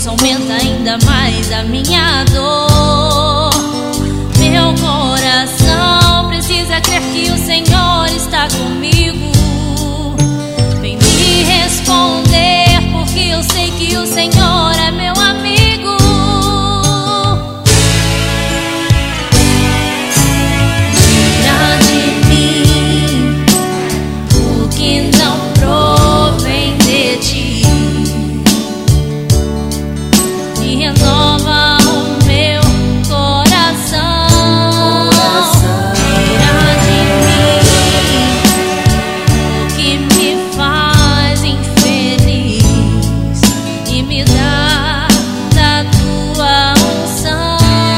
isso aumenta ainda mais a minha dor. Meu coração precisa crer que o Senhor está comigo. Vem me responder, porque eu sei que o Senhor é meu amigo. Tira de mim o que não provém de ti e renova o meu coração. Tira de mim o que me faz infeliz e me dá da tua unção.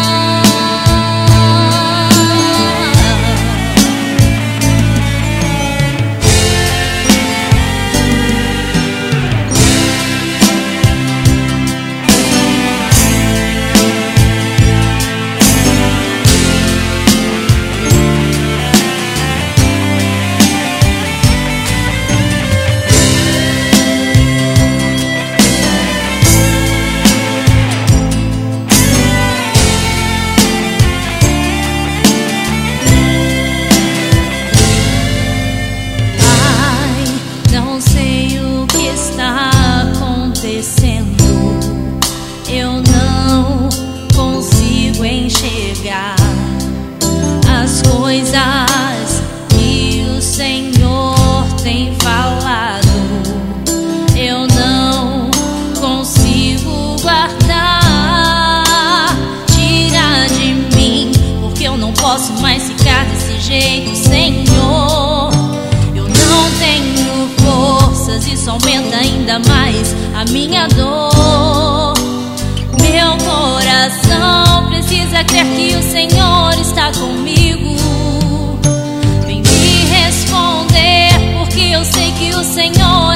Não sei o que está acontecendo, eu não consigo enxergar as coisas que o Senhor tem falado. Eu não consigo guardar. Tira de mim, porque eu não posso mais ficar desse jeito, Senhor. Não tenho forças, isso aumenta ainda mais a minha dor. Meu coração precisa crer que o Senhor está comigo. Vem me responder, porque eu sei que o Senhor